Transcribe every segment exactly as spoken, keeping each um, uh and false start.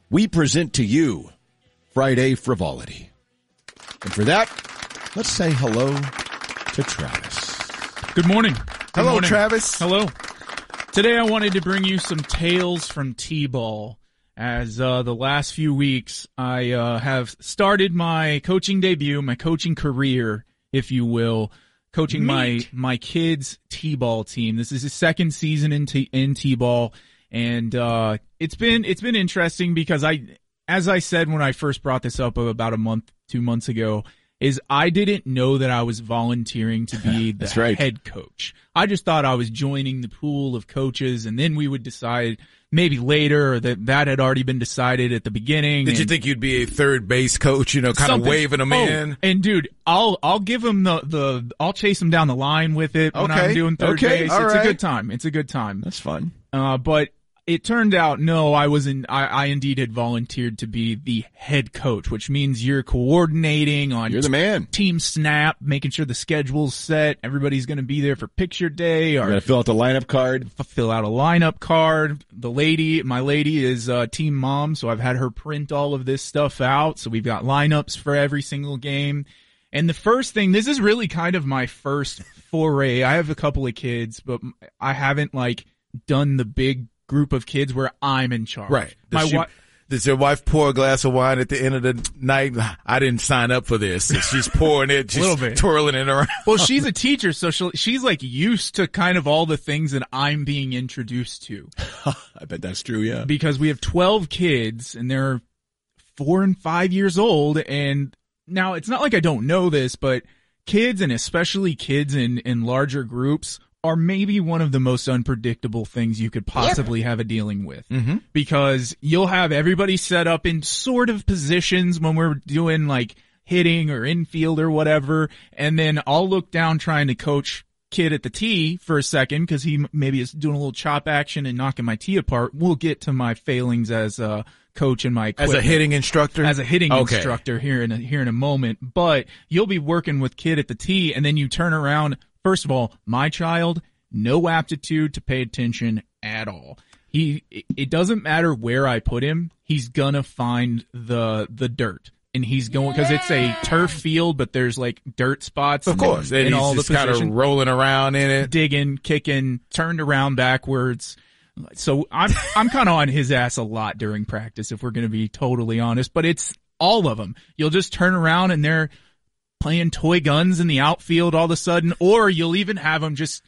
we present to you Friday Frivolity. And for that, let's say hello to Travis. Good morning. Good hello, morning. Travis. Hello. Today I wanted to bring you some tales from T-ball. As uh, the last few weeks, I uh, have started my coaching debut, my coaching career, if you will, coaching Neat. my my kids' T-ball team. This is the second season in T- in T-ball, and uh, it's been it's been interesting because I, as I said when I first brought this up about a month, two months ago, is I didn't know that I was volunteering to be the right. head coach. I just thought I was joining the pool of coaches, and then we would decide maybe later, or that that had already been decided at the beginning. Did you and think you'd be a third base coach, you know, kind of something- waving them oh, in? And dude, I'll I'll give him the the I'll chase him down the line with it when Okay. I'm doing third Okay. base. All It's right. a good time. It's a good time. That's fun. Uh, but it turned out, no, I was in, I, I indeed had volunteered to be the head coach, which means you're coordinating on You're the man. team snap, making sure the schedule's set, everybody's going to be there for picture day, You or gotta fill out the lineup card. f- fill out a lineup card. The lady, my lady is uh team mom, so I've had her print all of this stuff out. So we've got lineups for every single game. And the first thing, this is really kind of my first foray. I have a couple of kids, but I haven't like done the big group of kids where I'm in charge. Right. My Does, she, wi- does your wife pour a glass of wine at the end of the night? I didn't sign up for this. And she's pouring it, she's Little bit. twirling it around. well, she's a teacher, so she'll, she's like used to kind of all the things that I'm being introduced to. I bet that's true, yeah. Because we have twelve kids and they're four and five years old. And now it's not like I don't know this, but kids, and especially kids in, in larger groups, are maybe one of the most unpredictable things you could possibly have a dealing with. Mm-hmm. Because you'll have everybody set up in sort of positions when we're doing like hitting or infield or whatever, and then I'll look down trying to coach kid at the tee for a second because he m- maybe is doing a little chop action and knocking my tee apart. We'll get to my failings as a coach and my As a equipment. hitting instructor? As a hitting Okay. instructor here in a, here in a moment, but you'll be working with kid at the tee, and then you turn around. First of all, my child, no aptitude to pay attention at all. He, it doesn't matter where I put him, he's gonna find the the dirt, and he's going because it's a turf field, but there's like dirt spots. Of in- course. in, And all he's the just kind of positions. rolling around in it. Digging, kicking, turned around backwards. So I'm I'm kind of on his ass a lot during practice, if we're going to be totally honest. But it's all of them. You'll just turn around and they're playing toy guns in the outfield all of a sudden, or you'll even have them just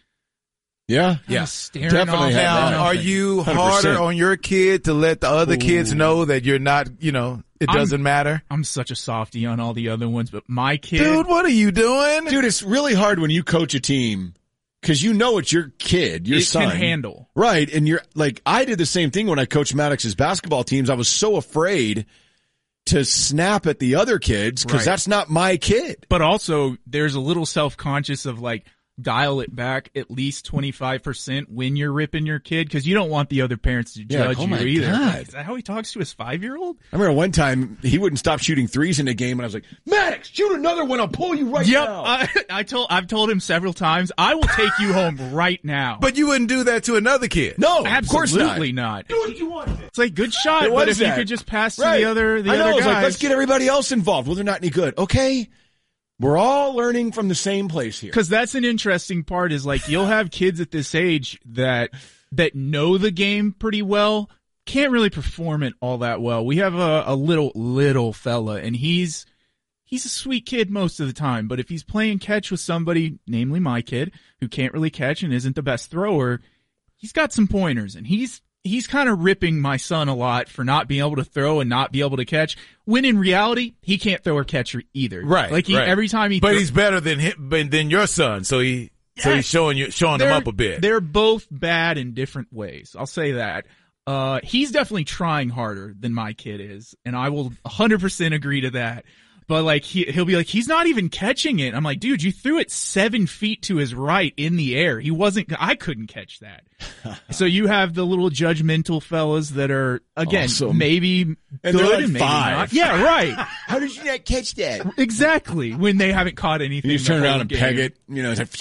Yeah. Yeah. staring Definitely off have at Now, that. nothing. are you one hundred percent. harder on your kid to let the other kids Ooh. know that you're not, you know, it I'm- doesn't matter? I'm such a softie on all the other ones, but my kid, Dude, what are you doing? Dude, it's really hard when you coach a team because you know it's your kid, your it son. can handle. Right. And you're like, I did the same thing when I coached Maddox's basketball teams. I was so afraid to snap at the other kids because Right. that's not my kid. But also, there's a little self-conscious of like, dial it back at least twenty-five percent when you're ripping your kid, because you don't want the other parents to Yeah, judge oh you my either. God. Is that how he talks to his five-year-old? I remember one time he wouldn't stop shooting threes in a game and I was like, Maddox, shoot another one. I'll pull you right Yep, now. I, I told I've told him several times, I will take you home right now. But you wouldn't do that to another kid. no, of course not. absolutely not. Do what you want. It's like good shot, It but was if you that. could just pass to Right. the other the I know. other It's guys. like, let's get everybody else involved. Well, they're not any good. Okay. We're all learning from the same place here. Because that's an interesting part is like you'll have kids at this age that that know the game pretty well, can't really perform it all that well. We have a, a little little fella, and he's he's a sweet kid most of the time. But if he's playing catch with somebody, namely my kid, who can't really catch and isn't the best thrower, he's got some pointers, and he's he's kind of ripping my son a lot for not being able to throw and not be able to catch, when in reality, he can't throw or catch either. Right. Like he, right. every time he But thro- he's better than him, than your son, so he so he's Yes. showing you showing them They're- up a bit. They're both bad in different ways. I'll say that. Uh, he's definitely trying harder than my kid is, and I will one hundred percent agree to that. But like he he'll be like, he's not even catching it. I'm like, dude, you threw it seven feet to his right in the air. He wasn't. I couldn't catch that. So you have the little judgmental fellas that are again Awesome. maybe And good they're like and maybe five. not. Yeah, right. How did you not catch that? Exactly. When they haven't caught anything. You just the turn whole around and game. peg it. You know, it's like, "Pshing."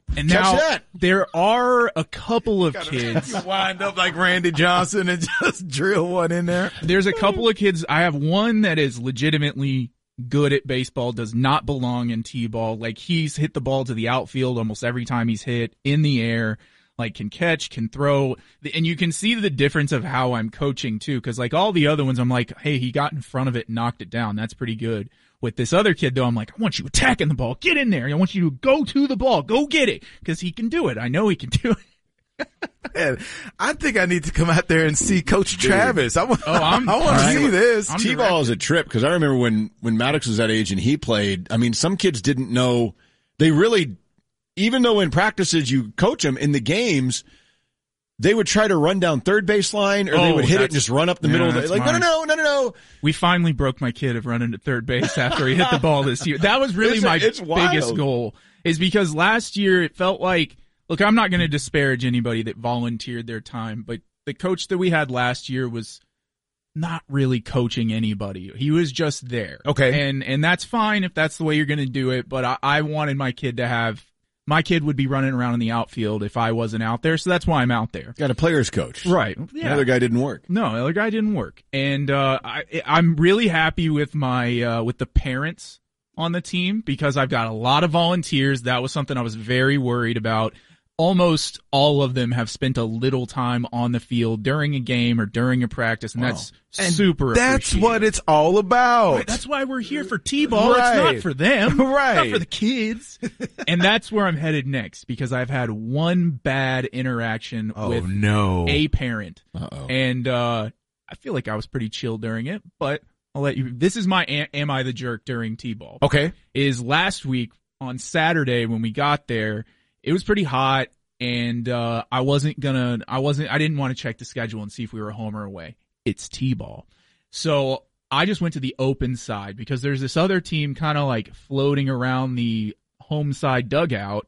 And Catch now that. there are a couple of kids. You wind up like Randy Johnson and just drill one in there. There's a couple of kids. I have one that is legitimately good at baseball, does not belong in T-ball. Like, he's hit the ball to the outfield almost every time he's hit in the air. Like, can catch, can throw. And you can see the difference of how I'm coaching too. Cause like all the other ones, I'm like, hey, he got in front of it and knocked it down. That's pretty good. With this other kid though, I'm like, I want you attacking the ball. Get in there. I want you to go to the ball. Go get it. Cause he can do it. I know he can do it. Man, I think I need to come out there and see Coach Travis. I want, Oh, I'm- I want to Right. see this. I'm T-ball is a trip because I remember when, when Maddox was that age and he played, I mean, some kids didn't know, they really, even though in practices you coach them, in the games, they would try to run down third baseline or they Oh, would hit it and that's- just run up the yeah, middle of the, that's like, no, no, mine. no, no, no, no. We finally broke my kid of running to third base after he hit the ball this year. That was really It's- my it's wild. biggest goal, is because last year it felt like, look, I'm not going to disparage anybody that volunteered their time, but the coach that we had last year was not really coaching anybody. He was just there. Okay. And, and that's fine if that's the way you're going to do it, but I, I wanted my kid to have, my kid would be running around in the outfield if I wasn't out there, so that's why I'm out there. Got a player's coach. Right. The Yeah. other guy didn't work. No, the other guy didn't work. And, uh, I, I'm really happy with my, uh, with the parents on the team because I've got a lot of volunteers. That was something I was very worried about. Almost all of them have spent a little time on the field during a game or during a practice, and that's And super That's appreciated. what it's all about. Right, that's why we're here for T-ball. It's Right. not for them. Right. It's not for the kids. And that's where I'm headed next because I've had one bad interaction oh, with no. a parent. Uh-oh. And uh I feel like I was pretty chill during it, but I'll let you. This is my am, am I the jerk during T-ball. Okay. Is last week on Saturday when we got there, it was pretty hot, and uh I wasn't gonna. I wasn't. I didn't want to check the schedule and see if we were home or away. It's T-ball, so I just went to the open side because there's this other team kind of like floating around the home side dugout.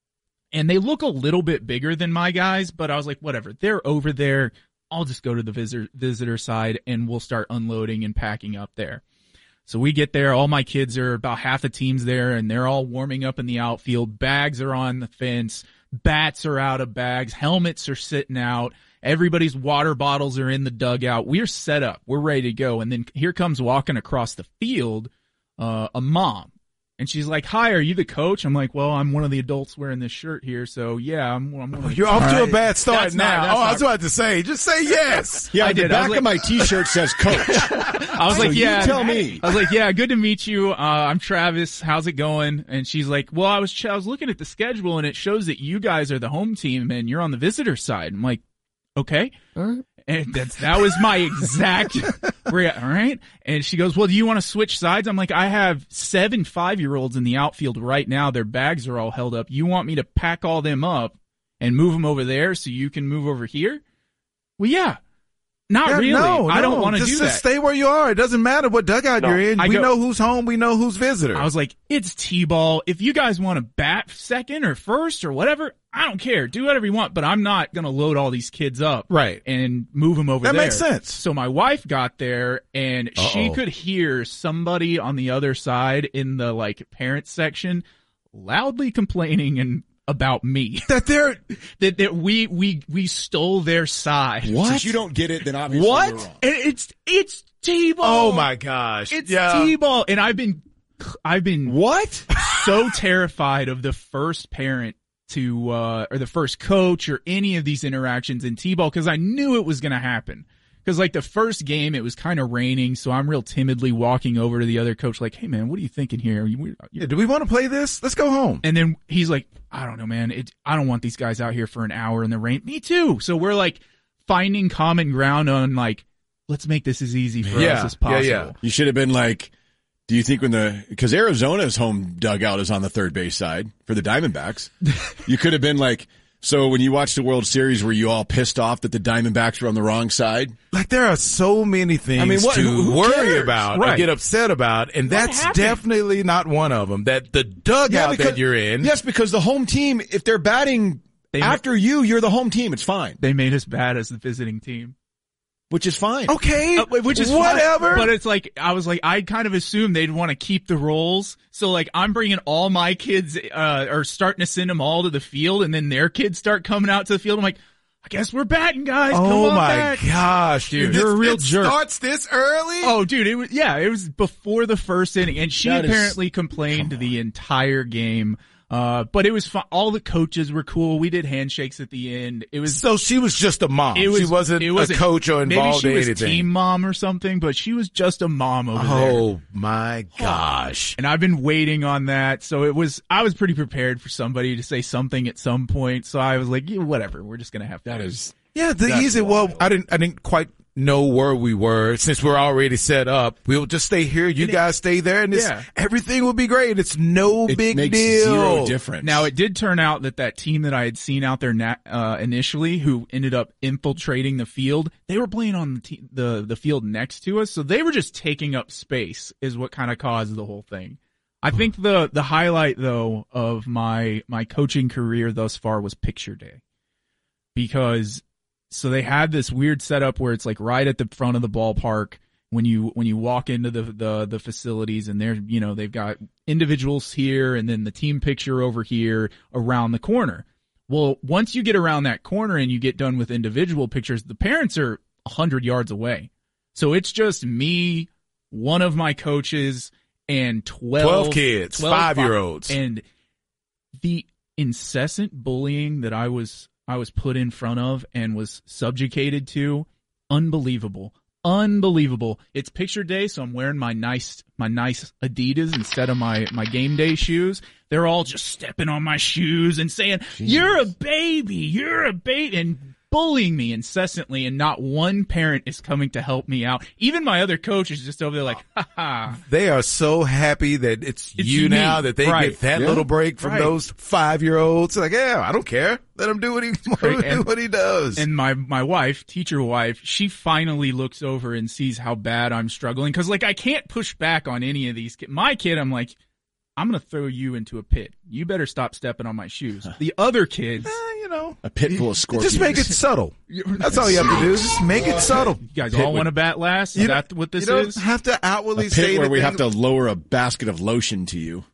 And they look a little bit bigger than my guys, but I was like, whatever. They're over there. I'll just go to the visitor visitor side and we'll start unloading and packing up there. So we get there. All my kids are about half the team's there and they're all warming up in the outfield. Bags are on the fence. Bats are out of bags. Helmets are sitting out. Everybody's water bottles are in the dugout. We're set up. We're ready to go. And then here comes walking across the field, uh, a mom. And she's like, hi, are you the coach? I'm like, well, I'm one of the adults wearing this shirt here. So yeah, I'm, I'm one of the You're off to a right. bad start That's now. not- that's oh, I was not- about to say, just say yes. Yeah, I the did. I back was of my T-shirt says coach. I was So like, you yeah. tell me. I was like, yeah, good to meet you. Uh, I'm Travis. How's it going? And she's like, well, I was, ch- I was looking at the schedule and it shows that you guys are the home team and you're on the visitor side. I'm like, okay. All right. And that's, that was my exact, re- all right. And she goes, well, do you want to switch sides? I'm like, I have seven five-year-olds in the outfield right now. Their bags are all held up. You want me to pack all them up and move them over there so you can move over here? Well, yeah. Not Yeah, really. No, I don't no. want to just, do just that. stay where you are. It doesn't matter what dugout No. you're in. I we go- know who's home. We know who's visitor. I was like, it's T-ball. If you guys want to bat second or first or whatever, I don't care. Do whatever you want, but I'm not going to load all these kids up Right. and move them over That there. makes sense. So my wife got there and she Uh-oh. could hear somebody on the other side in the like parent section loudly complaining and about me that they're that, that we, we, we stole their side. Since you don't get it, then obviously What? you're wrong. And it's, it's T-ball. Oh my gosh. It's yeah. T-ball. And I've been, I've been What? so terrified of the first parent to, uh, or the first coach or any of these interactions in T-ball because I knew it was going to happen. Because like the first game, it was kind of raining, so I'm real timidly walking over to the other coach like, hey man, what are you thinking here? You, you, Yeah, do we want to play this? Let's go home. and then he's like, I don't know, man. It, I don't want these guys out here for an hour in the rain. Me too. So we're like finding common ground on like, let's make this as easy for Yeah, us as yeah, possible. yeah. You should have been like, do you think when the, because Arizona's home dugout is on the third base side for the Diamondbacks. You could have been like, so when you watched the World Series, were you all pissed off that the Diamondbacks were on the wrong side? Like there are so many things I mean, what- to who- who worry cares? about or Right. get upset about, and that's happened? definitely not one of them. That the dugout that you're in. Yes, because the home team, if they're batting They- after you, you're the home team. It's fine. They made us bad as the visiting team. which is fine. Okay, Uh, which is whatever. fine, but it's like, I was like, I kind of assumed they'd want to keep the roles. So like, I'm bringing all my kids, uh, or starting to send them all to the field, and then their kids start coming out to the field. I'm like, I guess we're batting, guys. Come oh on my back. gosh, dude. You're This- a real it jerk. starts this early? Oh, dude, it was, yeah, it was before the first inning, and she That is- apparently complained the entire game. Uh, but it was fun. All the coaches were cool. We did handshakes at the end. It was, So she was just a mom. it was, she wasn't, it wasn't a coach or involved maybe she in was anything. team mom or something, but she was just a mom over there. Oh my gosh. And I've been waiting on that. So it was, I was pretty prepared for somebody to say something at some point. So I was like, yeah, whatever. We're just going to have to. That is. Yeah, the That's easy. Well, wild. I didn't. I didn't quite know where we were since we're already set up. We'll just stay here. You And guys stay there, and it's, Yeah. everything will be great. It's no It big makes deal. zero difference. Now, it did turn out that that team that I had seen out there na- uh, initially, who ended up infiltrating the field, they were playing on the, te- the the field next to us, so they were just taking up space, is what kind of caused the whole thing. I think the the highlight though of my my coaching career thus far was picture day, because so they had this weird setup where it's like right at the front of the ballpark. When you when you walk into the the the facilities, and they're, you know, they've got individuals here and then the team picture over here around the corner. Well, once you get around that corner and you get done with individual pictures, the parents are a hundred yards away. So it's just me, one of my coaches, and twelve, Twelve kids, twelve five-year-olds. and the incessant bullying that I was I was put in front of and was subjugated to, unbelievable. Unbelievable. It's picture day, so I'm wearing my nice my nice Adidas instead of my, my game day shoes. They're all just stepping on my shoes and saying, "You're a baby, you're a baby," and bullying me incessantly, and not one parent is coming to help me out. Even my other coach is just over there like, ha ha. They are so happy that it's, It's you me. now, that they Right. get that Yeah. little break from Right. those five-year-olds. Like, yeah, I don't care. Let him do what he, Right. And- what he does. And my, my wife, teacher wife, she finally looks over and sees how bad I'm struggling. Cause like, I can't push back on any of these kids. My kid, I'm like, I'm going to throw you into a pit. You better stop stepping on my shoes. The other kids, Eh, you know, A pit full of scorpions. just make it subtle. That's all you have to do. Just make it subtle. you guys Pit all would- want to bat last? Is You that what this you don't is? have to outwardly a say pit where we have anything. to lower a basket of lotion to you.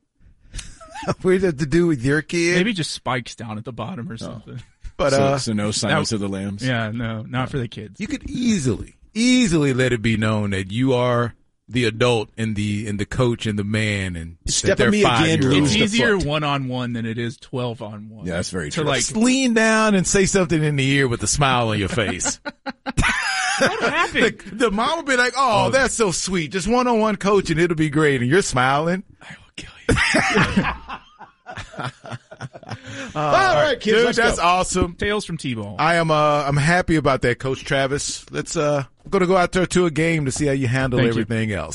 We have to do with your kid. Maybe just spikes down at the bottom or something. but so, uh, so no Silence of the Lambs. Yeah, no, not for the kids. you could easily, easily let it be known that you are the adult and the and the coach and the man, and Step that on they're me again, five-year-olds. lose It's the easier foot. one on one than it is twelve on one. Yeah, that's very To true. like, Just lean down and say something in the ear with a smile on your face. what happened? the, the mom will be like, "Oh, that's so sweet. Just one-on-one coaching, it'll be great." And you're smiling. I will kill you. All right, kids, Dude, let's that's go. awesome. Tales from T-Ball. I am. Uh, I'm happy about that, Coach Travis. Let's. Uh, I'm gonna go out there to a game to see how you handle Thank you. everything else.